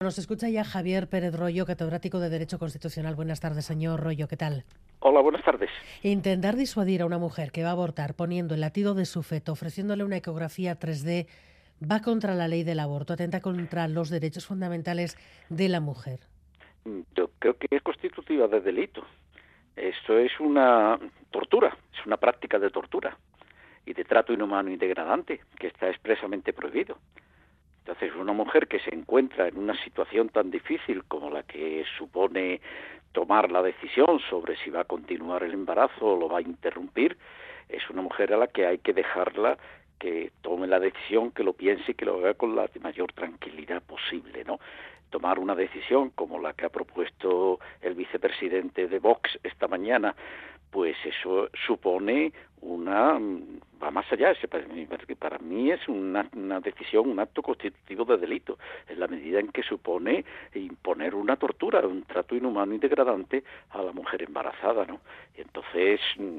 Nos escucha ya Javier Pérez Royo, catedrático de Derecho Constitucional. Buenas tardes, señor Royo, ¿qué tal? Hola, buenas tardes. Intentar disuadir a una mujer que va a abortar poniendo el latido de su feto, ofreciéndole una ecografía 3D, va contra la ley del aborto, atenta contra los derechos fundamentales de la mujer. Yo creo que es constitutiva de delito. Esto es una tortura, es una práctica de tortura y de trato inhumano y degradante que está expresamente prohibido. Entonces, una mujer que se encuentra en una situación tan difícil como la que supone tomar la decisión sobre si va a continuar el embarazo o lo va a interrumpir, es una mujer a la que hay que dejarla que tome la decisión, que lo piense y que lo haga con la mayor tranquilidad posible, ¿no? Tomar una decisión como la que ha propuesto el vicepresidente de Vox esta mañana, pues eso supone va más allá, para mí es una decisión, un acto constitutivo de delito, en la medida en que supone imponer una tortura, un trato inhumano y degradante a la mujer embarazada, ¿no? Y entonces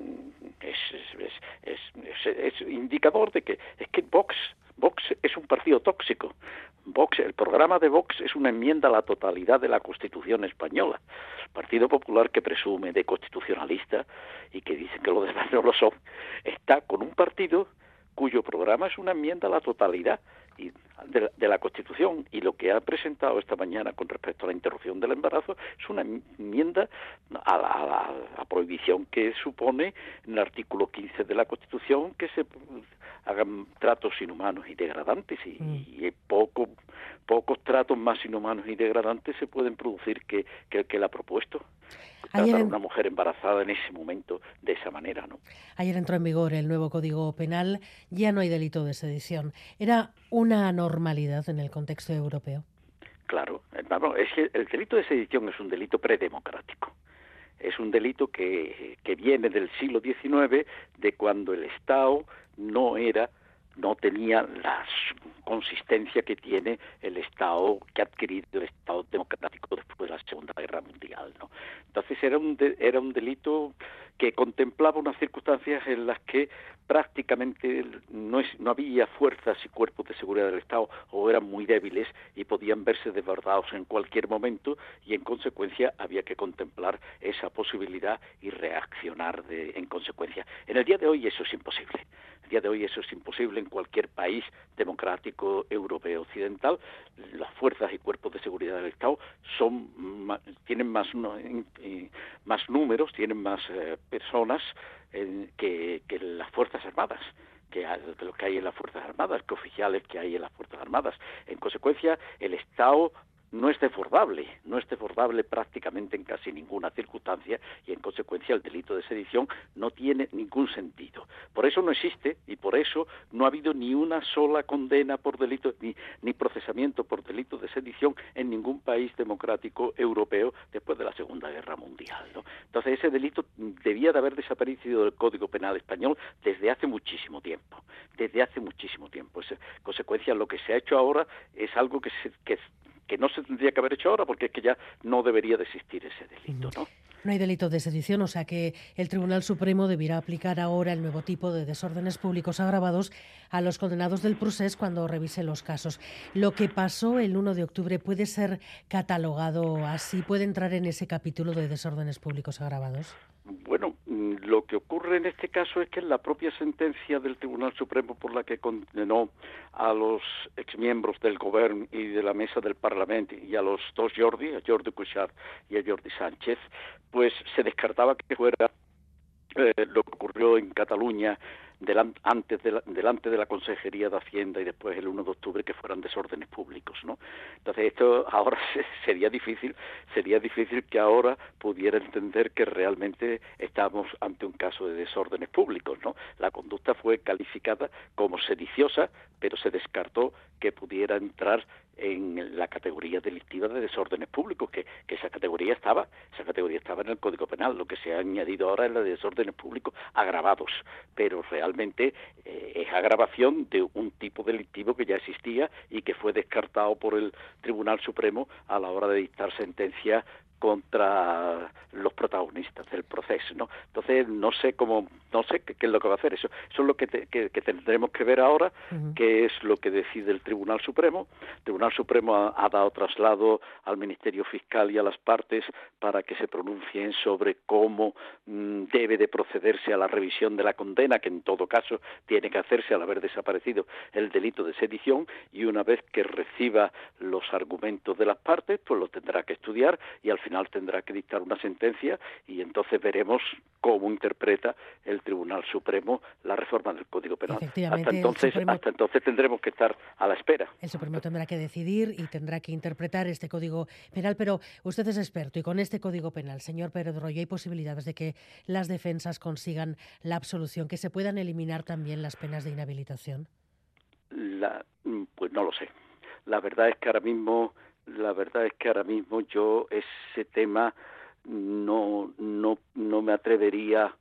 es indicador de que es que Vox es un partido tóxico. El programa de Vox es una enmienda a la totalidad de la Constitución española. El Partido Popular, que presume de constitucionalista y que dice que los demás no lo son, está con un partido cuyo programa es una enmienda a la totalidad de la Constitución, y lo que ha presentado esta mañana con respecto a la interrupción del embarazo es una enmienda a la prohibición que supone en el artículo 15 de la Constitución que se hagan tratos inhumanos y degradantes, y pocos tratos más inhumanos y degradantes se pueden producir que el que la ha propuesto. Tratar a una mujer embarazada en ese momento de esa manera, ¿no? Ayer entró en vigor el nuevo Código Penal, ya no hay delito de sedición. ¿Era una anormalidad en el contexto europeo? Claro, es que el delito de sedición es un delito predemocrático. Es un delito que viene del siglo XIX, de cuando el Estado no tenía la consistencia que tiene el Estado que ha adquirido el Estado democrático después de la Segunda Guerra Mundial, ¿no? Entonces era un delito que contemplaba unas circunstancias en las que prácticamente no había fuerzas y cuerpos de seguridad del Estado, o eran muy débiles y podían verse desbordados en cualquier momento, y en consecuencia había que contemplar esa posibilidad y reaccionar en consecuencia. En el día de hoy eso es imposible. El día de hoy eso es imposible en cualquier país democrático europeo occidental. Las fuerzas y cuerpos de seguridad del Estado tienen más números, tienen más personas que las Fuerzas Armadas, que lo que hay en las Fuerzas Armadas, que oficiales que hay en las Fuerzas Armadas. En consecuencia, el Estado no es desbordable prácticamente en casi ninguna circunstancia, y en consecuencia el delito de sedición no tiene ningún sentido. Por eso no existe, y por eso no ha habido ni una sola condena por delito, ni procesamiento por delito de sedición en ningún país democrático europeo después de la Segunda Guerra Mundial, ¿no? Entonces ese delito debía de haber desaparecido del Código Penal español desde hace muchísimo tiempo. En consecuencia, lo que se ha hecho ahora es algo que no se tendría que haber hecho ahora, porque es que ya no debería de existir ese delito, ¿no? No hay delito de sedición, o sea que el Tribunal Supremo deberá aplicar ahora el nuevo tipo de desórdenes públicos agravados a los condenados del procés cuando revise los casos. Lo que pasó el 1 de octubre puede ser catalogado así, puede entrar en ese capítulo de desórdenes públicos agravados. Bueno, lo que ocurre en este caso es que en la propia sentencia del Tribunal Supremo, por la que condenó a los exmiembros del Gobierno y de la mesa del Parlamento y a los dos Jordi, a Jordi Cuixart y a Jordi Sánchez, pues se descartaba que fuera lo que ocurrió en Cataluña delante de la Consejería de Hacienda y después el 1 de octubre, que fueran desórdenes públicos, ¿no? Entonces esto ahora sería difícil que ahora pudiera entender que realmente estamos ante un caso de desórdenes públicos, ¿no? La conducta fue calificada como sediciosa, pero se descartó que pudiera entrar en la categoría delictiva de desórdenes públicos, que esa categoría estaba en el Código Penal. Lo que se ha añadido ahora es la de desórdenes públicos agravados, pero realmente es agravación de un tipo delictivo que ya existía y que fue descartado por el Tribunal Supremo a la hora de dictar sentencia contra los protagonistas del proceso, ¿no? Entonces no sé qué es lo que va a hacer. Eso es lo que tendremos que ver ahora, qué es lo que decide el Tribunal Supremo. El Tribunal Supremo ha dado traslado al Ministerio Fiscal y a las partes para que se pronuncien sobre cómo debe de procederse a la revisión de la condena, que en todo caso tiene que hacerse al haber desaparecido el delito de sedición, y una vez que reciba los argumentos de las partes, pues los tendrá que estudiar y al final tendrá que dictar una sentencia, y entonces veremos cómo interpreta el Tribunal Supremo la reforma del Código Penal. Efectivamente, Hasta entonces tendremos que estar a la espera. El Supremo tendrá que decidir y tendrá que interpretar este Código Penal, pero usted es experto y con este Código Penal, señor Pérez Royo, ¿hay posibilidades de que las defensas consigan la absolución, que se puedan eliminar también las penas de inhabilitación? Pues no lo sé. La verdad es que ahora mismo yo ese tema no me atrevería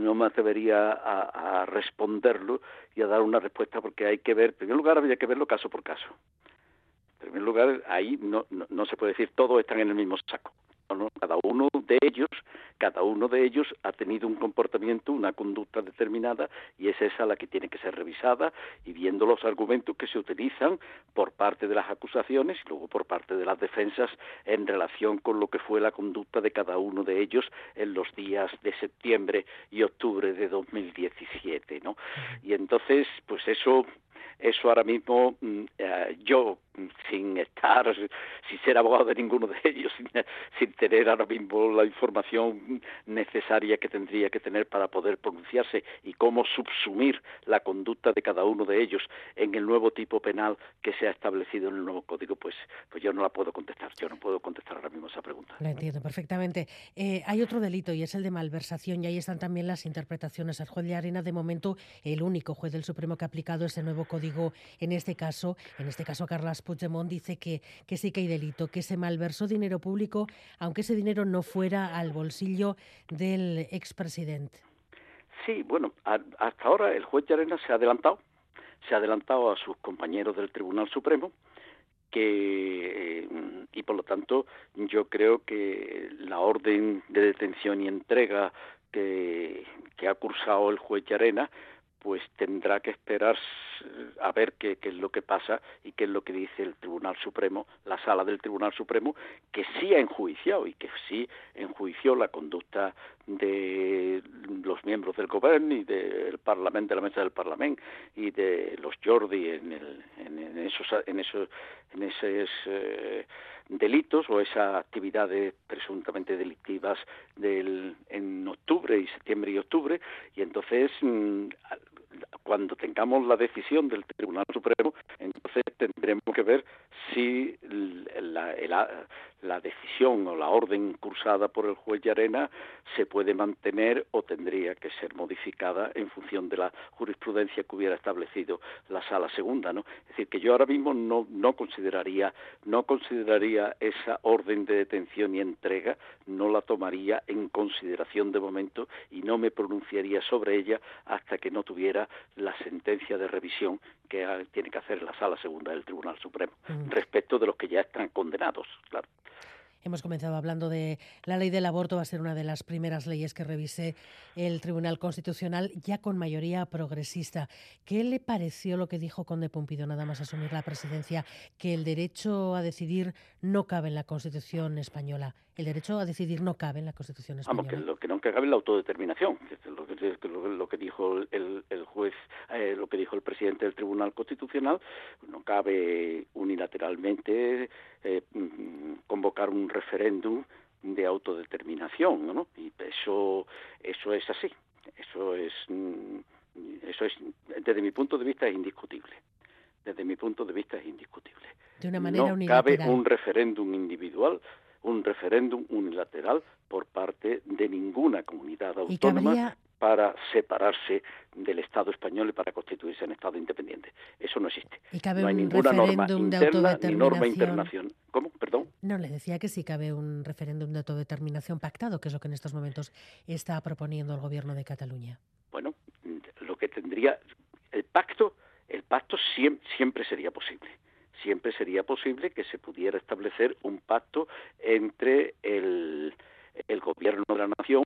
a responderlo y a dar una respuesta, porque hay que ver, en primer lugar habría que verlo caso por caso. En primer lugar, ahí no se puede decir todos están en el mismo saco. No, cada uno de ellos ha tenido un comportamiento, una conducta determinada, y es esa la que tiene que ser revisada, y viendo los argumentos que se utilizan por parte de las acusaciones y luego por parte de las defensas en relación con lo que fue la conducta de cada uno de ellos en los días de septiembre y octubre de 2017, ¿no? Y entonces, pues eso ahora mismo, yo, sin ser abogado de ninguno de ellos, sin tener ahora mismo la información necesaria que tendría que tener para poder pronunciarse, y cómo subsumir la conducta de cada uno de ellos en el nuevo tipo penal que se ha establecido en el nuevo código, pues yo no la puedo contestar. Yo no puedo contestar ahora mismo esa pregunta. Lo entiendo perfectamente. Hay otro delito y es el de malversación, y ahí están también las interpretaciones. El juez Llarena, de momento, el único juez del Supremo que ha aplicado ese nuevo código en este caso Carles Puigdemont, dice que sí que hay delito, que se malversó dinero público, aunque ese dinero no fuera al bolsillo del expresidente. Sí, bueno, hasta ahora el juez Llarena se ha adelantado a sus compañeros del Tribunal Supremo, y por lo tanto yo creo que la orden de detención y entrega que ha cursado el juez Llarena, pues tendrá que esperar a ver qué es lo que pasa y qué es lo que dice el Tribunal Supremo, la Sala del Tribunal Supremo, que sí ha enjuiciado y que sí enjuició la conducta de los miembros del Gobierno y del Parlamento, de la mesa del Parlamento, y de los Jordi en esos delitos o esas actividades presuntamente delictivas en octubre y septiembre y octubre. Y entonces, cuando tengamos la decisión del Tribunal Supremo, entonces tendremos que ver si la decisión o la orden cursada por el juez Llarena se puede mantener o tendría que ser modificada en función de la jurisprudencia que hubiera establecido la Sala Segunda, ¿no? Es decir, que yo ahora mismo no consideraría esa orden de detención y entrega, no la tomaría en consideración de momento y no me pronunciaría sobre ella hasta que no tuviera la sentencia de revisión que tiene que hacer la Sala Segunda del Tribunal Supremo, respecto de los que ya están condenados, claro. Hemos comenzado hablando de la ley del aborto. Va a ser una de las primeras leyes que revise el Tribunal Constitucional, ya con mayoría progresista. ¿Qué le pareció lo que dijo Conde Pumpido nada más asumir la presidencia, que el derecho a decidir no cabe en la Constitución española? El derecho a decidir no cabe en la Constitución española. Vamos, que lo que no cabe es la autodeterminación, que es lo que dijo el juez, lo que dijo el presidente del Tribunal Constitucional. No cabe unilateralmente convocar un referéndum de autodeterminación, ¿no? Y eso es así. Eso es desde mi punto de vista es indiscutible. De una manera unilateral. No cabe un referéndum individual, un referéndum unilateral por parte de ninguna comunidad autónoma para separarse del Estado español y para constituirse en Estado independiente. Eso no existe. ¿Y cabe no hay un ninguna norma referéndum de interna autodeterminación? Ni norma internacional. ¿Cómo? Perdón. No, le decía que sí cabe un referéndum de autodeterminación pactado, que es lo que en estos momentos está proponiendo el Gobierno de Cataluña. Bueno, lo que tendría el pacto siempre sería posible. siempre sería posible que se pudiera establecer un pacto entre el gobierno de la nación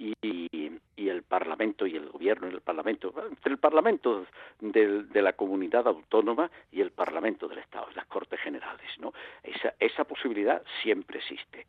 y el Parlamento y el gobierno y el Parlamento, entre el Parlamento de la comunidad autónoma y el Parlamento del Estado, las Cortes Generales, ¿no? Esa posibilidad siempre existe,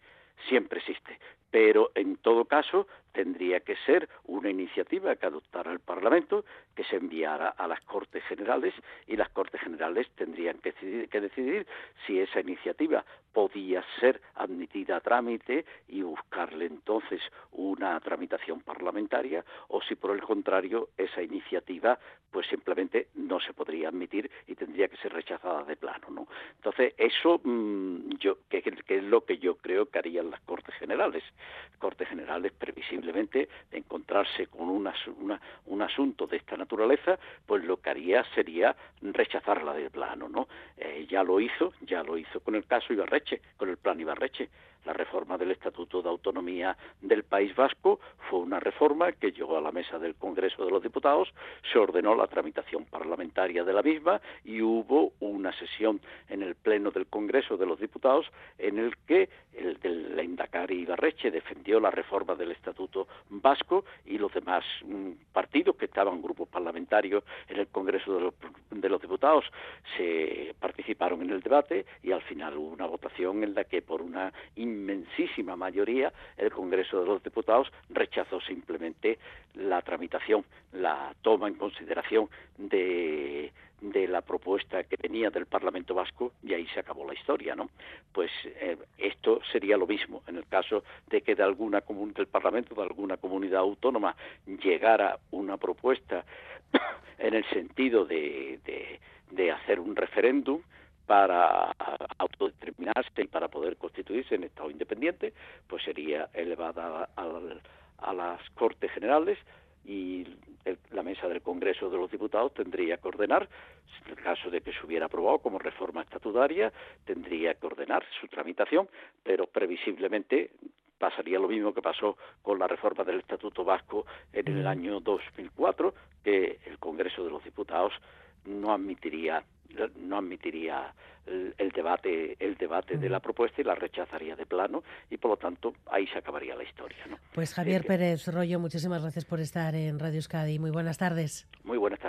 pero en todo caso tendría que ser una iniciativa que adoptara el Parlamento, que se enviara a las Cortes Generales, y las Cortes Generales tendrían que decidir si esa iniciativa podía ser admitida a trámite y buscarle entonces una tramitación parlamentaria, o si por el contrario esa iniciativa pues simplemente no se podría admitir y tendría que ser rechazada de plano, ¿no? Entonces eso que es lo que yo creo que harían las Cortes Generales. Cortes Generales previsiblemente, de encontrarse con un asunto de esta naturaleza, pues lo que haría sería rechazarla de plano, ¿no? Ya lo hizo con el caso Ibarretxe, con el plan Ibarretxe. La reforma del Estatuto de Autonomía del País Vasco fue una reforma que llegó a la mesa del Congreso de los Diputados, se ordenó la tramitación parlamentaria de la misma y hubo una sesión en el Pleno del Congreso de los Diputados en el que el lehendakari Ibarretxe defendió la reforma del Estatuto Vasco y los demás partidos que estaban, grupos parlamentarios en el Congreso de los Diputados, se participaron en el debate y al final hubo una votación en la que por una inmensísima mayoría el Congreso de los Diputados rechazó simplemente la tramitación, la toma en consideración de la propuesta que venía del Parlamento Vasco, y ahí se acabó la historia, ¿no? Pues esto sería lo mismo en el caso de que del Parlamento de alguna comunidad autónoma llegara una propuesta en el sentido de hacer un referéndum para autodeterminarse y para poder constituirse en Estado independiente, pues sería elevada a las Cortes Generales y la mesa del Congreso de los Diputados tendría que ordenar, en el caso de que se hubiera aprobado como reforma estatutaria, tendría que ordenar su tramitación, pero previsiblemente pasaría lo mismo que pasó con la reforma del Estatuto Vasco en el año 2004, que el Congreso de los Diputados no admitiría el debate de la propuesta y la rechazaría de plano, y por lo tanto ahí se acabaría la historia, ¿no? Pues Javier Pérez Royo, muchísimas gracias por estar en Radio Euskadi. Muy buenas tardes. Muy buenas tardes.